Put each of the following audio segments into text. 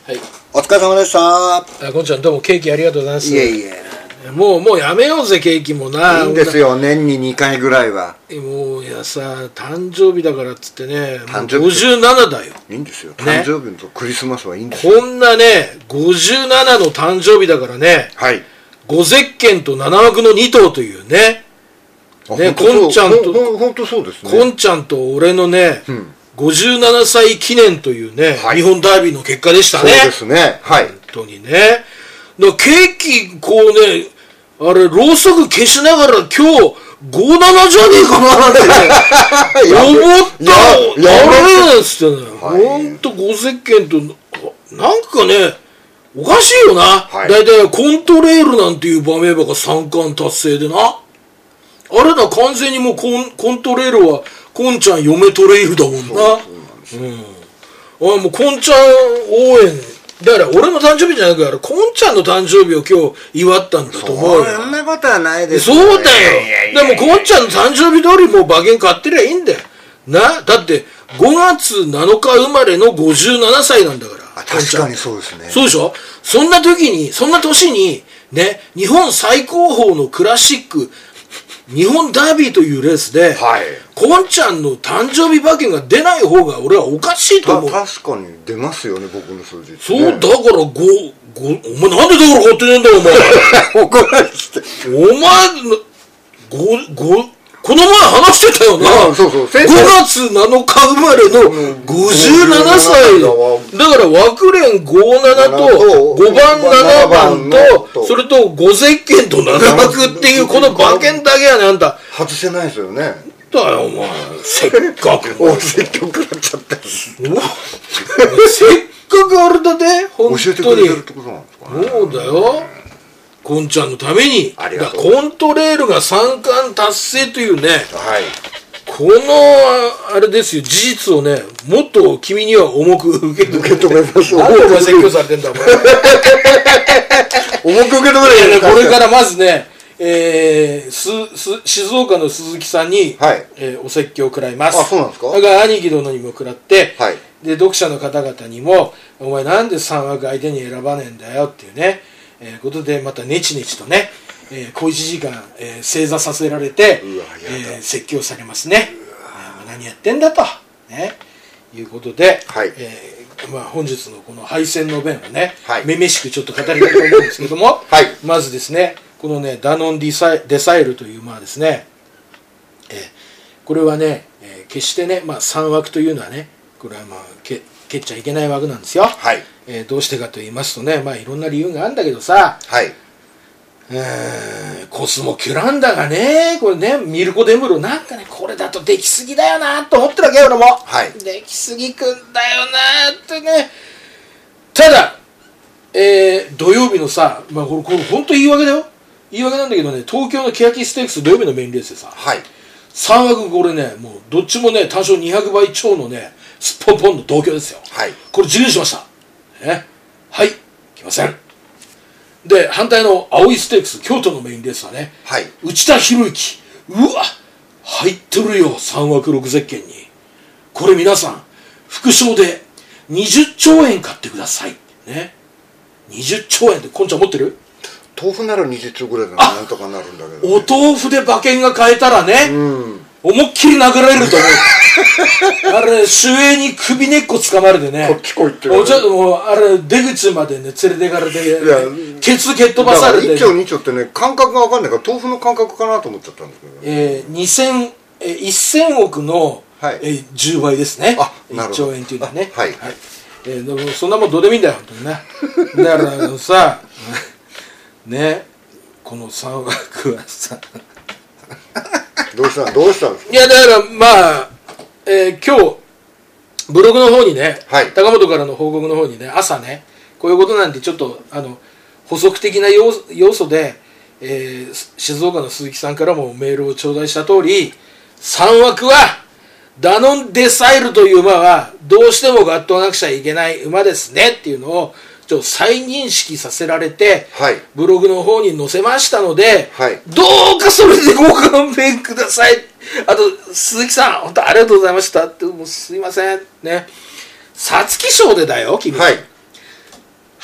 はい、 お疲れ様でした。 あ、こんちゃんどうもケーキありがとうございます。 いえいえ、 もうやめようぜケーキもな。 いいんですよ、年に2回ぐらいは。 もういやさ、誕生日だからっつってね、 誕生日 57だよ。 いいんですよ、 ね、 誕生日とクリスマスはいいんですよ。 こんなね57の誕生日だからね、 はい、 5ゼッケンと7枠の2頭というね、こんちゃんと本当そうですね。 こんちゃんと俺のね、57歳記念というね、 はい、 日本ダービーの結果でしたね。 そうですね、はい、 本当にね。だからケーキこうね、あれろうそく消しながら今日57じゃねえかなって思ったあれっつってね、ほんと5ゼッケンとなんかねおかしいよな、はい、だいたいコントレールなんていう場面ばが3冠達成でな、あれだ完全にもうコントレールはこんちゃん嫁トレイルだもんな。もうこんちゃん応援だから俺の誕生日じゃなくてこんちゃんの誕生日を今日祝ったんだと思うよ。 そんなことはないですよ。 そうだよ。でもこんちゃんの誕生日通りもう馬券買ってりゃいいんだよな。だって5月7日生まれの57歳なんだから。 確かにそうですね。 そうでしょ。そんな時にそんな年にね、日本最高峰のクラシック日本ダービーというレースで、はい、こんちゃんの誕生日馬券が出ない方が俺はおかしいと思う。 確かに出ますよね、僕の数字、ね、 そうだからお前なんでだから買ってねえんだよお前。 怒られてお前この前話してたよな。 そうそう、5 月7日生まれの57歳だから枠連57と5番7番とそれと5ゼッケンと7枠っていうこの馬券だけやね。あんた外せないですよね。 だよお前、せっかくせっかくなっちゃったせっかくあれだね、本当に教えてくれてるってことなんですかね。 そうだよ、こんちゃんのためにコントレールが3冠達成というね、はい、このあれですよ、事実をねもっと君には重く受け止めます。なんでお前説教されてんだお前重く受け止める。これからまずね、静岡の鈴木さんに、はい、お説教を食らいます。 あ、そうなんですか。 だから兄貴殿にも食らって、はい、で読者の方々にもお前なんで3枠相手に選ばねえんだよっていうね、ことでまたネチネチとね、小1時間、正座させられて、説教されますね。何やってんだと、ね、いうことで、はい、本日のこの敗戦の弁をね、はい、めめしくちょっと語りたいと思うんですけども、はい、まずですね、このねダノンデサイルという馬ですね、これはね、決してね、3枠というのはね、これは蹴っちゃいけない枠なんですよ。はい、どうしてかと言いますとね、いろんな理由があるんだけどさ、はい、コスモキュランダがね、これね、ミルコ・デムロなんかね、これだとできすぎだよなと思ってるわけよ俺も、はい、できすぎくんだよなってね。ただ、土曜日のさ、これ本当言い訳だよ、言い訳なんだけどね、東京の欅ステークス土曜日のメインレースでさ、はい、3枠これね、もうどっちもね単勝200倍超のねスッポンポンの同郷ですよ。はい、これ自由にしました。はい、来ません。で、反対の青いステークス、京都のメインレースはね、はい、内田博之、うわ、入ってるよ、3枠6ゼッケンに。これ皆さん、副賞で20兆円買ってください。ね。20兆円って、こんちゃん持ってる？ 豆腐なら20兆ぐらいでなんとかなるんだけど、ね、 お豆腐で馬券が買えたらね、思いっきり殴られると思う。あれ、守衛に首根っこ掴まれてね、 こっち来いってもうあれ、出口までね、連れてかれて、ケツ蹴っ飛ばされて。 1兆2兆ってね、感覚が分かんないから、豆腐の感覚かなと思っちゃったんですけど、 1000億の、10倍ですね。1兆円っていうのはね。はい。でもそんなもんどうでもいいんだよ、本当にね。だからさ、ね、この3枠はさ、 どうしたんですか。 いやだから今日ブログの方にね、はい、高本からの報告の方にね、朝ねこういうことなんてちょっと補足的な要素で、静岡の鈴木さんからもメールを頂戴した通り、3枠はダノンデサイルという馬はどうしても合闘なくちゃいけない馬ですねっていうのをちょっと再認識させられて、はい、ブログの方に載せましたので、はい、どうかそれでご勘弁ください。あと鈴木さん本当ありがとうございましたって、もうすいませんね、皐月賞でだよ君、はい、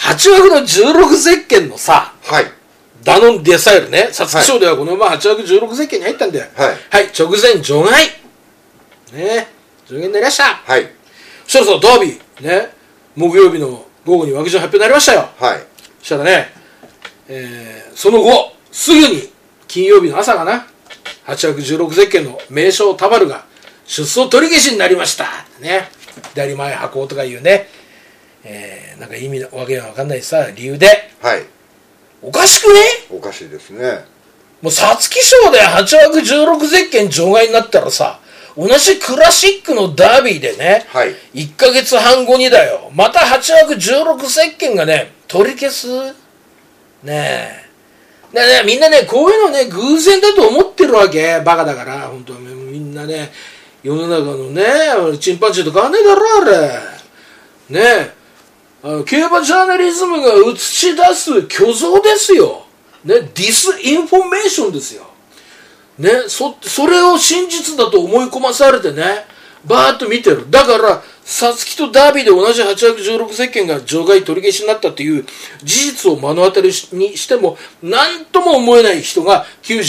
8枠の16ゼッケンのさ、 はい、 ダノンデサイルね、皐月賞ではこの馬8枠16ゼッケンに入ったんだよ。 はい、 はい、直前除外ね、除外になりました。 はい、 そしたらさ、ダービーね、木曜日の午後に枠順発表になりましたよ。 はい、 そしたらね、その後すぐに金曜日の朝かな、8枠16ゼッケンの名将タバルが出走取り消しになりましたね。左前箱とかいうね、なんか意味わけが分かんないさ理由で、 はい、 おかしくね？ おかしいですね。 もう皐月賞で8枠16ゼッケン除外になったらさ、同じクラシックのダービーでね、 はい、 1ヶ月半後にだよ、また8枠16ゼッケンがね取り消すねえ。だからね、みんなねこういうのね偶然だと思ってるわけ。バカだから本当はみんなね、世の中のねチンパンジーと変わんねえだろあれねえ。競馬ジャーナリズムが映し出す虚像ですよ、ね、ディスインフォメーションですよ、ね、それを真実だと思い込まされてね、バーッと見てる。だから皐月とダービーで同じ8枠16ゼッケンが除外取り消しになったっていう事実を目の当たりにしても何とも思えない人が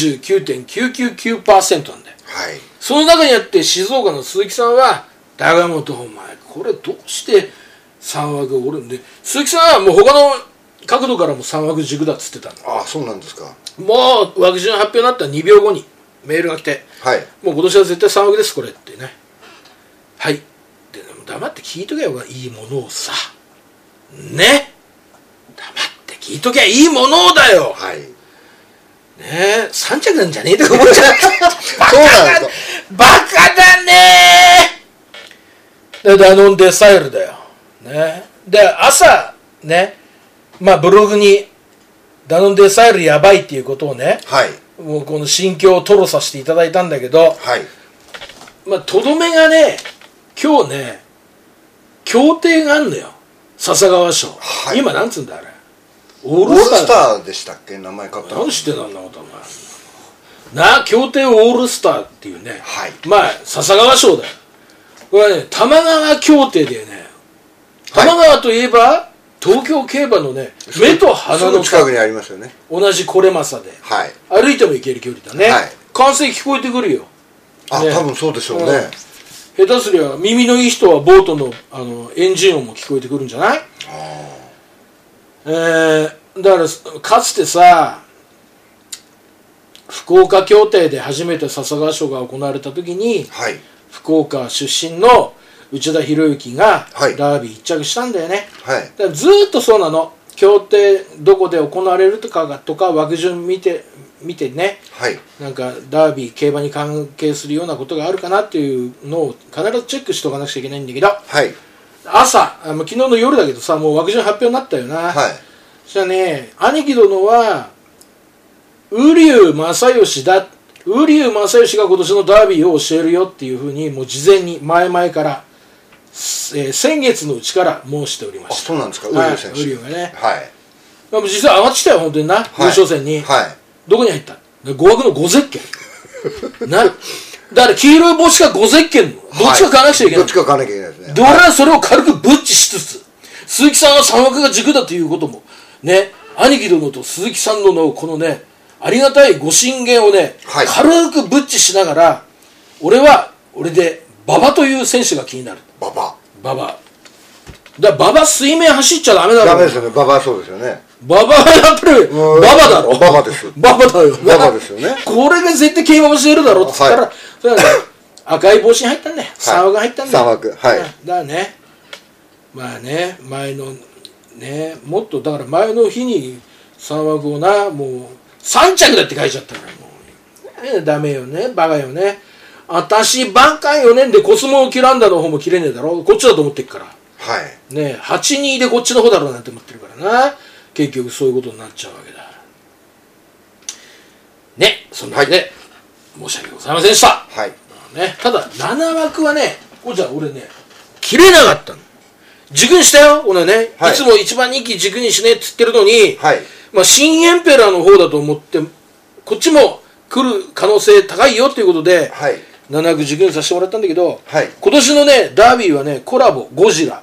99.999% なんだよ、はい、その中にあって静岡の鈴木さんは高本お前これどうして3枠おるんで、鈴木さんはもう他の角度からも3枠軸だっつってたんだ。 ああ、そうなんですか。 もう枠順発表になったら2秒後にメールが来て、はい、もう今年は絶対3枠ですこれってね。はいで黙って聞いとけばいいものをさね、黙って聞いときゃいいものをだよ、はい、ねえ3着なんじゃねえとか思っちゃうバカだねー。でダノンデサイルだよね。で朝ね、まあブログにダノンデサイルやばいっていうことをね、はい、もうこの心境を吐露させていただいたんだけど、はい、まあとどめがね今日ね協定があんのよ笹川賞、はい、今なんつうんだあれオールスターでしたっけ、名前変わったの。 何してたんだことな、協定オールスターっていうね、はい、まあ笹川賞だよこれはね。玉川協定でね、玉川といえば、はい、東京競馬のね目と鼻の近くにありますよね。 同じこれまさで、はい、歩いても行ける距離だね、はい、歓声聞こえてくるよ。 あ、ね、多分そうでしょうね、 下手すりゃ耳のいい人はボートの、エンジン音も聞こえてくるんじゃない。だからかつてさ福岡協定で初めて笹川賞が行われた時に、はい、福岡出身の内田博之がダービー1着したんだよね、はい、だからずっとそうなの。協定どこで行われるとか枠順見てね、はい、なんかダービー競馬に関係するようなことがあるかなっていうのを必ずチェックしておかなくちゃいけないんだけど、はい、朝昨日の夜だけどさもう枠順発表になったよな、はい、そしたらね兄貴殿は瓜生正義だ、瓜生正義が今年のダービーを教えるよっていうふうにもう事前に前々から先月のうちから申しておりました。 あ、そうなんですか。瓜生選手、 瓜生がね、はい、実際上がってきたよ本当にな、はい、優勝戦に、はい、どこに入った5枠の5ゼッケンなだから黄色い帽子か5ゼッケンどっちか買わなくちゃいけない、はい、どっちか買わなきゃいけないですね。で俺はそれを軽くブッチしつつ鈴木さんは3枠が軸だということもね、兄貴殿と鈴木さんのこのねありがたいご進言をね、はい、軽くブッチしながら俺で馬場という選手が気になる。馬場だ馬場水面走っちゃダメだろ。ダメですよね。馬場はそうですよね。馬場はやっぱり馬場だろ。馬場です。馬場だよ。馬場ですよね。これが絶対競馬教えるだろって言ったら、はい、それはね赤い帽子に入ったんだよ。3枠入ったんだよ。3枠、はい。だからね、まあね前のねもっとだから前の日に3枠をなもう3着だって書いちゃったからもう、ダメよねバカよね。私バカよねんでコスモキランダの方も切れねえだろこっちだと思ってっからはいね 8-2 でこっちの方だろうなんて思ってるからな。結局そういうことになっちゃうわけだね。そんなわけで、はい、申し訳ございませんでした、はいね、ただ7枠はねこれじゃあ俺ね切れなかったの。軸にしたよ俺ね、はい、いつも一番人気軸にしねえっつってるのに、はいまあ、新エンペラーの方だと思ってこっちも来る可能性高いよっていうことで、はい7枠軸にさせてもらったんだけど、はい、今年のねダービーはねコラボゴジラ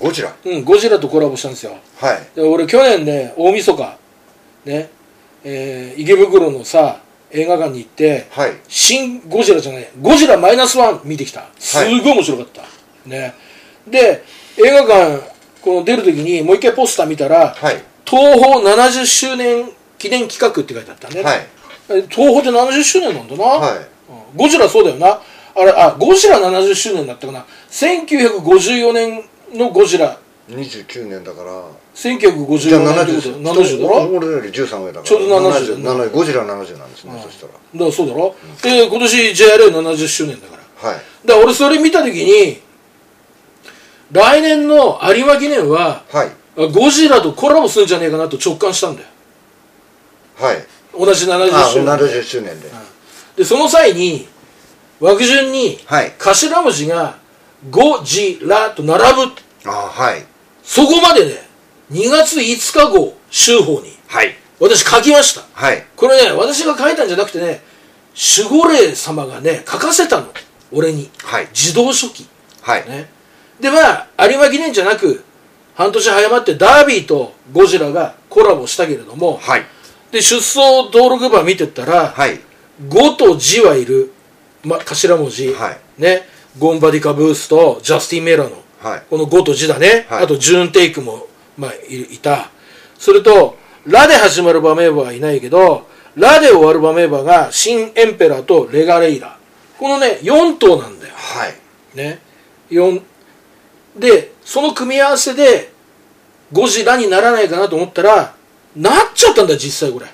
ゴジラ。 ゴジラとコラボしたんですよ。 はい。 で俺去年ね、大晦日ね、池袋のさ映画館に行って、 はい、 新ゴジラじゃない、ゴジラマイナスワン見てきた。すごい面白かった、ね。で映画館この出るときにもう一回ポスター見たら、はい、東宝70周年記念企画って書いてあったね、はい、東宝って70周年なんだな、はい、ゴジラそうだよな。ゴジラ70周年だったかな。1954年のゴジラ 29年だから 1954年ってこと70だろ。 俺より13上だからちょうど70だ、 ゴジラ70なんですね、そしたら。 だからそうだろ、で今年 JRA70 周年だから、はい、だから俺それ見た時に来年の有馬記念は、はい、ゴジラとコラボするんじゃねえかなと直感したんだよ。はい、同じ70周年で。 70周年で、 でその際に枠順に頭文字がゴジラと並ぶ。はい、そこまでね2月5日号週報に、はい、私書きました、はい、これね私が書いたんじゃなくてね、守護霊様がね書かせたの俺に、はい、自動書記、はいね、でまあ有馬記念じゃなく半年早まってダービーとゴジラがコラボしたけれども、はい、で出走登録馬見てったら、はい、5とジはいる、頭文字、はいね、ゴンバディカブースとジャスティン・メラの、はい、この5とジだね、はい、あとジューンテイクも、いた。それとラで始まる馬名馬はいないけどラで終わる馬名馬がシン・エンペラーとレガレイラ、このね4頭なんだよ、はいね、4でその組み合わせでゴジラにならないかなと思ったらなっちゃったんだ実際。これ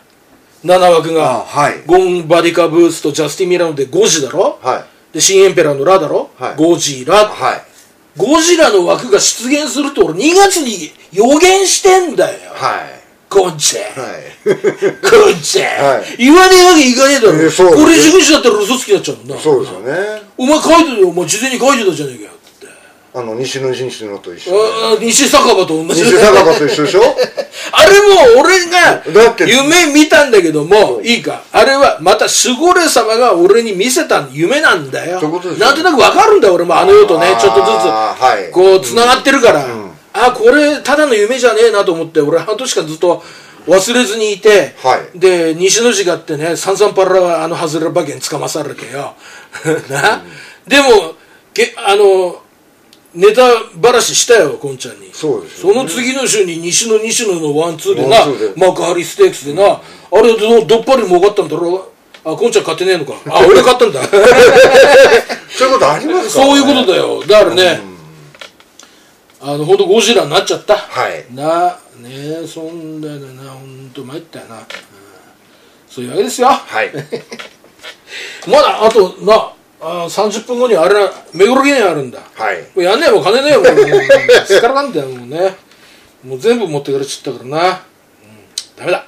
7枠が、はい、ゴンバディカブースとジャスティン・ミラノでゴジだろ、はい、でシン・エンペラーのラだろ、はい、ゴジラ、はい、ゴジラの枠が出現すると俺2月に予言してんだよ、はい、こんちゃん、はい、こんちゃん、はい、言わねえわけいかねえだろ、俺事務所だったら嘘つきになっちゃうもんな。 そうですよね。 お前書いてるよ、お前事前に書いてたじゃねえかよって。 西野と一緒、 西酒場と同じ。 西酒場と一緒でしょあれも俺が夢見たんだけどもいいか、あれはまた守護霊様が俺に見せた夢なんだよ。なんとなく分かるんだよ俺も世とねちょっとずつこうつながってるから、これただの夢じゃねえなと思って俺半年間ずっと忘れずにいて、はい、で西の字があってねサンサンパラ外れ馬券つかまされてよな、でもネタばらししたよこんちゃんに。 そうですよね。 その次の週に西野のワンツーでな幕張ステークスでな、あれどっぱり儲かったんだろう。こんちゃん買ってねえのか。俺買ったんだそういうことありますか。 そういうことだよ。だからね、ほんとゴジラになっちゃった、はい、ねえそんだよな、ほんと参ったよな、そういうわけですよ。はいまだあと30分後にあれ目黒記念あるんだ。はい。やんねえもん金ねえよもうすからなんだよもうね。もう全部持ってかれちゃったからな。ダメだ。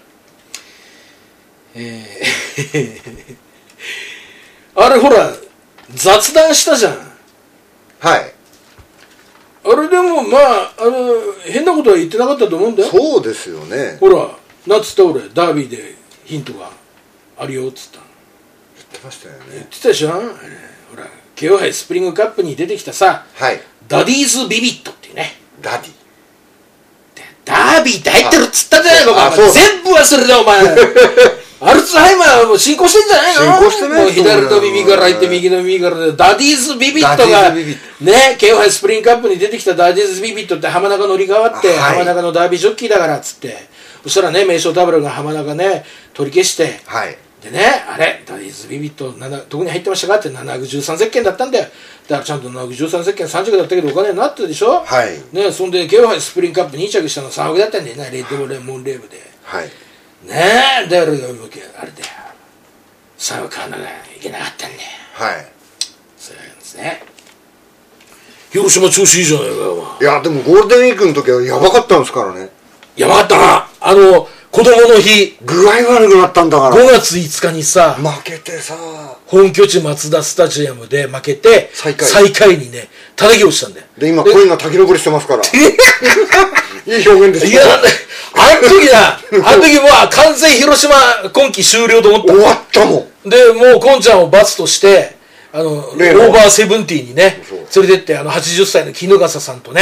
あれほら雑談したじゃん。はい。あれでも変なことは言ってなかったと思うんだよ。 そうですよね。 ほらなんつった俺ダービーでヒントがあるよっつった。 言ってましたよね。 言ってたでしょ。ほら京杯スプリングカップに出てきたさ、はい、ダディーズビビットっていうね。 ダディダービーって入ってるっつったじゃないのか。全部忘れたお前アルツハイマーもう進行してんじゃないの。 進行してない。 もう左の耳から入って右の耳からでダディーズビビットがね京杯スプリングカップに出てきたダディーズビビットって浜中乗り換わって、はい、浜中のダービージョッキーだからっつって、そしたらね名将ダブルが浜中ね取り消して、はいでね、あれダディーズビビットどこに入ってましたかって713石鹸だったんだよ。だからちゃんと713石鹸3着だったけどお金になってるでしょ。はいね、そんで京杯スプリングカップ2着したの3億だったんだよね、レッドブルレモンレーブで。はいねえだからあれだよ3億買わなきゃいけなかったんだよ。はいそうなんですね。広島調子いいじゃないかよ。 いやでもゴールデンウィークの時はやばかったんですからね。 やばかったな。子供の日具合悪くなったんだから 5月5日にさ負けてさ本拠地マツダスタジアムで負けて最下位にね叩き落ちたんだよ。 で今声が滝登りしてますからいい表現ですね。いやあの時もう完全広島今季終了と思った。 終わったもん。 でもうこんちゃんを罰としてオーバーセブンティーにね連れてって80歳の衣笠さんとね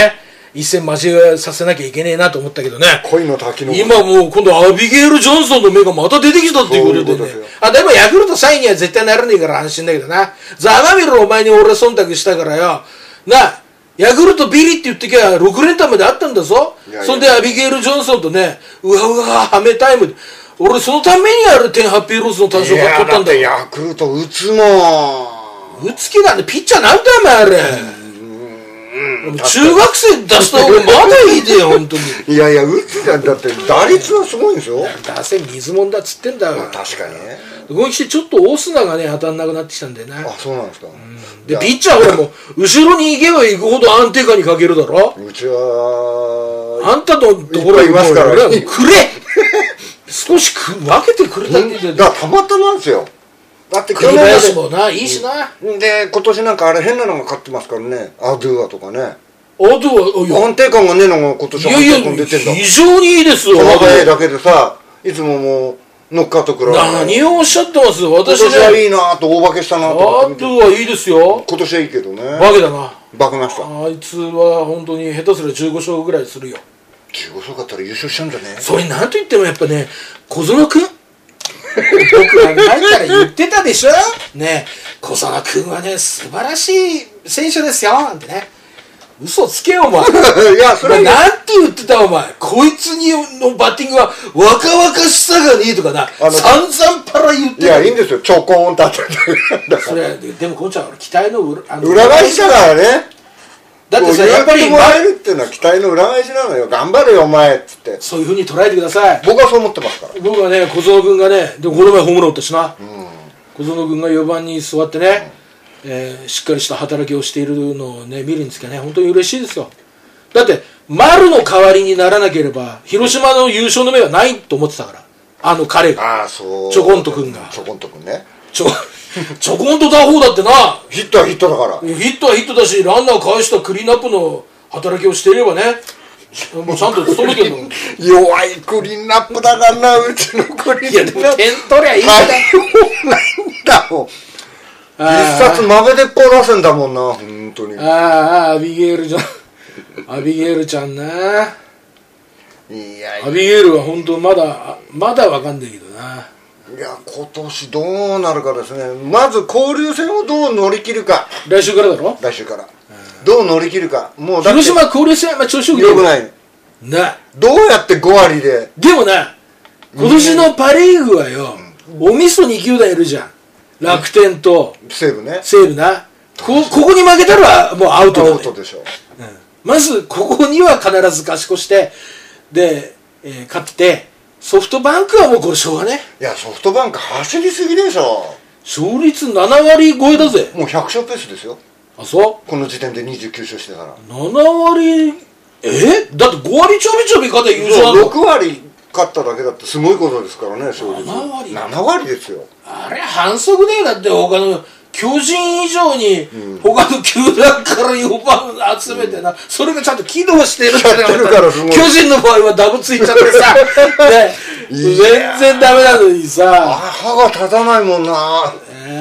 一戦交えさせなきゃいけねえなと思ったけどね。 恋の滝の今もう今度アビゲール・ジョンソンの目がまた出てきたっていうことでね。でもヤクルト3位には絶対ならねえから安心だけどな。ざまみろお前に俺忖度したからよ。ヤクルトビリって言ってきゃ6連単まであったんだぞ。そんでアビゲール・ジョンソンとね、うわうわハメタイム。俺そのためにある10ハッピーローズの単勝買っとったんだよ。 ヤクルト打つも打つ気なんでピッチャーなんだよお前あれ。中学生出した方がまだいいでよ本当に。 いやいや打つじゃん。だって打率はすごいんですよ。 打線水もんだっつってんだよ。 確かにね。 ここに来てちょっとオスナがね当たんなくなってきたんだよな。 そうなんですか。 でピッチャーはもう後ろに行けば行くほど安定感に欠けるだろ。 うちはあんたとところいますからくれ少し分けてくれたって言ってだからたまたまですよ。だって栗林もないいしな。 で今年なんかあれ変なのが勝ってますからね。アドゥアとかね。 アドゥア安定感がねえのが今年は安定感出てんだ。 非常にいいですよ。 球速いだけでさ、いつももうノックアウトくらい。 何をおっしゃってます私ね。 今年はいいなと大化けしたなと思って。 アドゥアいいですよ。 今年はいいけどね。 化けだな。 化けました。 あいつは本当に下手すら15勝ぐらいするよ。 15勝勝ったら優勝しちゃうんじゃね。 それなんと言ってもやっぱね小園君僕は前から言ってたでしょね。小園君はね素晴らしい選手ですよなんてね。嘘つけよお前。 いやそれなんて言ってたお前。こいつのバッティングは若々しさがねえとかな散々パラ言ってる。 いやいいんですよちょこんと当たってそれでもこんちゃん期待の裏返しだからね。 だってさやっぱりもらえるっていうのは期待の裏返しなのよ。頑張れよお前っつって。 そういう風に捉えてください。 僕はそう思ってますから。 僕はね小園君がねでもこの前ホームラン打ったしな。小園君が4番に座ってね、しっかりした働きをしているのをね見るんですけどね本当に嬉しいですよ。だって丸の代わりにならなければ広島の優勝の目はないと思ってたから彼がそうちょこんと君がちょこんと君ねちょこんと打法だってな。 ヒットはヒットだからヒットはヒットだしランナー返したクリーンアップの働きをしていればねもうちゃんと勤めてるの。 弱いクリーンアップだからなうちのクリーンアップ。いやでも点取りゃいいんだよ。 ないんだもん。一冊豆でっぽ出せんだもんな本当に。 アビゲールちゃんアビゲールちゃんな。いやアビゲールは本当まだわかんないけどな。 いや今年どうなるかですね。まず交流戦をどう乗り切るか。 来週からだろ。 来週からどう乗り切るか。もう広島交流戦は調子よくないな。 どうやって5割で。 でもな今年のパ・リーグはよ、おみそ2球団いるじゃん。楽天と西武ね。 西武な。ここに負けたらもうアウトだ、ね、 アウトでしょ。 まずここには必ず勝ち越してで、勝ってソフトバンクはもうこれしょうがね。 いやソフトバンク走りすぎでしょ。 勝率7割超えだぜ。 もう100勝ペースですよ。 あそうこの時点で29勝してたら 7割だって5割ちょびちょび勝て優勝なの。 6割勝っただけだってすごいことですからね勝率。7割ですよ。 あれ反則だよ。だって他の巨人以上に他の球団から4番集めてな、それがちゃんと機能してるってから巨人の場合はダブついちゃってさね、全然ダメなのにさ歯が立たないもんな。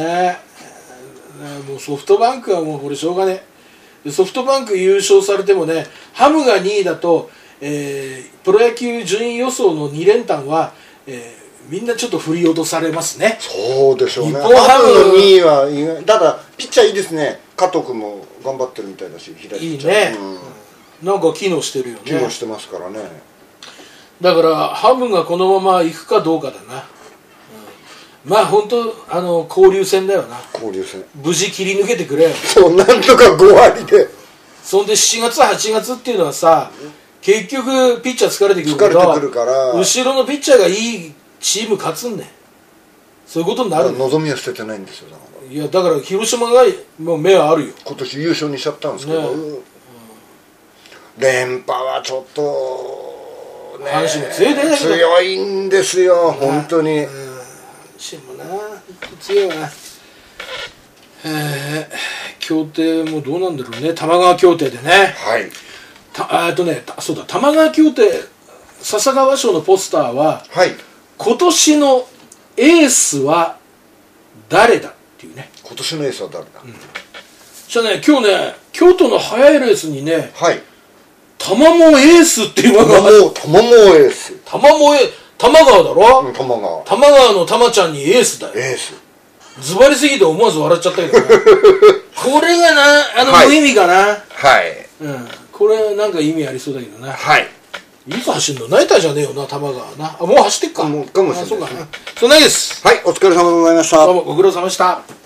もうソフトバンクはもうこれしょうがねえ。ソフトバンク優勝されてもねハムが2位だと、プロ野球順位予想の2連単は、みんなちょっと振り落とされますね。 そうでしょうね。 日本ハムの2位は意外。ただピッチャーいいですね。加藤君も頑張ってるみたいだし左ピッチャーいいね、 なんか機能してるよね。 機能してますからね。 だからハムがこのまま行くかどうかだな、まあ本当交流戦だよな。 交流戦無事切り抜けてくれよ。 そうなんとか5割で。 そんで7月8月っていうのはさ結局ピッチャー疲れてくるけど疲れてくるから後ろのピッチャーがいいチーム勝つんねん。そういうことになる。 望みは捨ててないんですよ。だからいやだから広島がもう目はあるよ。 今年優勝にしちゃったんですけど、連覇はちょっとね阪神も強いね。 強いんですよ本当に。 阪神もな強いわ。協定もどうなんだろうね。玉川協定でね。 はい。 そうだ玉川協定笹川賞のポスターは、 はい、 今年のエースは誰だっていうね。 今年のエースは誰だ。 じゃあね今日ね京都の速いレースにね、 はい、 玉もエースっていうのが玉もエース。 玉川だろ、 うん、玉川。 玉川の玉ちゃんにエースだよ。 エース。 ズバリすぎて思わず笑っちゃったけどねこれがな、無意味かな。 はい。 うん。これなんか意味ありそうだけどな。 はい。 いつ走んの？ナイターじゃねえよな、玉川な。もう走ってっか。 もうかもしれない。 そうか。そんなわけです。 はい、お疲れ様でございました。 どうもご苦労様でした。